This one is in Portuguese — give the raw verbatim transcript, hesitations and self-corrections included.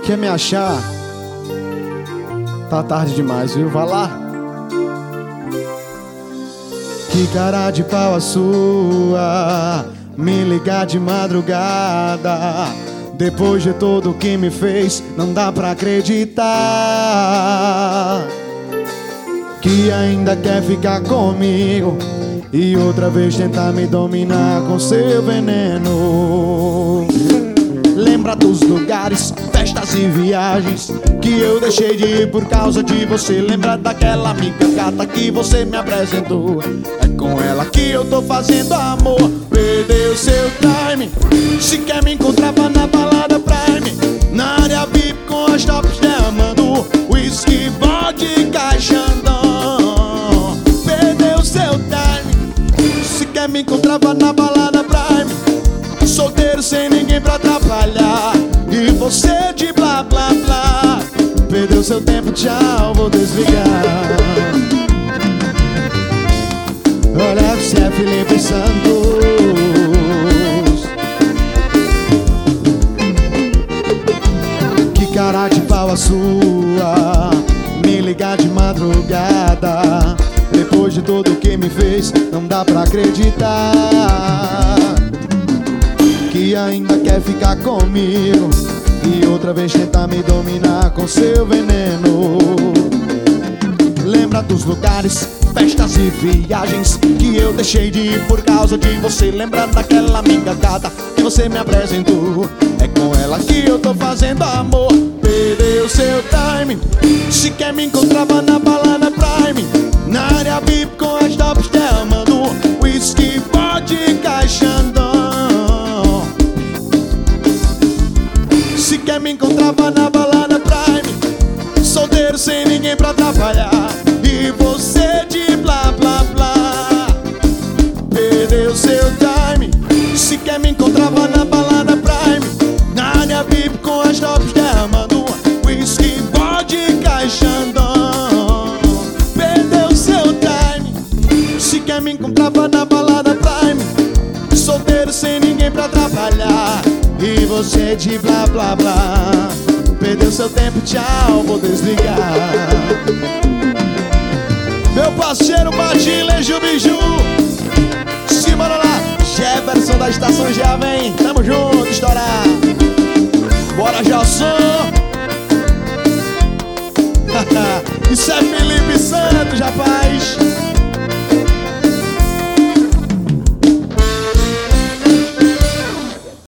Quer me achar? Tá tarde demais, viu? Vai lá. Que cara de pau a sua, me ligar de madrugada. Depois de tudo que me fez, não dá pra acreditar que ainda quer ficar comigo e outra vez tentar me dominar com seu veneno. Lembra dos lugares, festas e viagens que eu deixei de ir por causa de você. Lembra daquela amiga gata que você me apresentou. É com ela que eu tô fazendo amor. Perdeu seu time, se quer me encontrava na balada Prime, na área V I P com as tops derramando whisky, vodka, Xandão. Perdeu seu time, se quer me encontrava na balada Prime, solteiro sem ninguém pra atrapalhar, e você de blá blá blá. Perdeu seu tempo, tchau, vou desligar. Olha, você é Felipe Santos. Que cara de pau a sua, me ligar de madrugada. Depois de tudo que me fez, não dá pra acreditar que ainda quer ficar comigo e outra vez tentar me dominar com seu veneno. Lembra dos lugares, festas e viagens que eu deixei de ir por causa de você. Lembra daquela amiga gata que você me apresentou. É com ela que eu tô fazendo amor. Perdeu seu time, se quer me encontrava na balada Prime, na área V I P com as tops derramando whisky, vodka, Xandão. Se quer me encontrava na balada Prime, solteiro sem ninguém pra atrapalhar, e você de blá blá blá. Perdeu seu time, se quer me encontrava na balada Prime, na área V I P com as tops derramando whisky, vodka, Xandão. Perdeu seu time, se quer me encontrava na balada Prime, solteiro sem ninguém pra atrapalhar, e você de blá blá blá. Perdeu seu tempo, tchau, vou desligar. Meu parceiro Badilha, Jubiju, simbora lá. Jefferson da Estação já vem, tamo junto, estourar. Bora, Jalson. Isso é Felipe Santos, rapaz.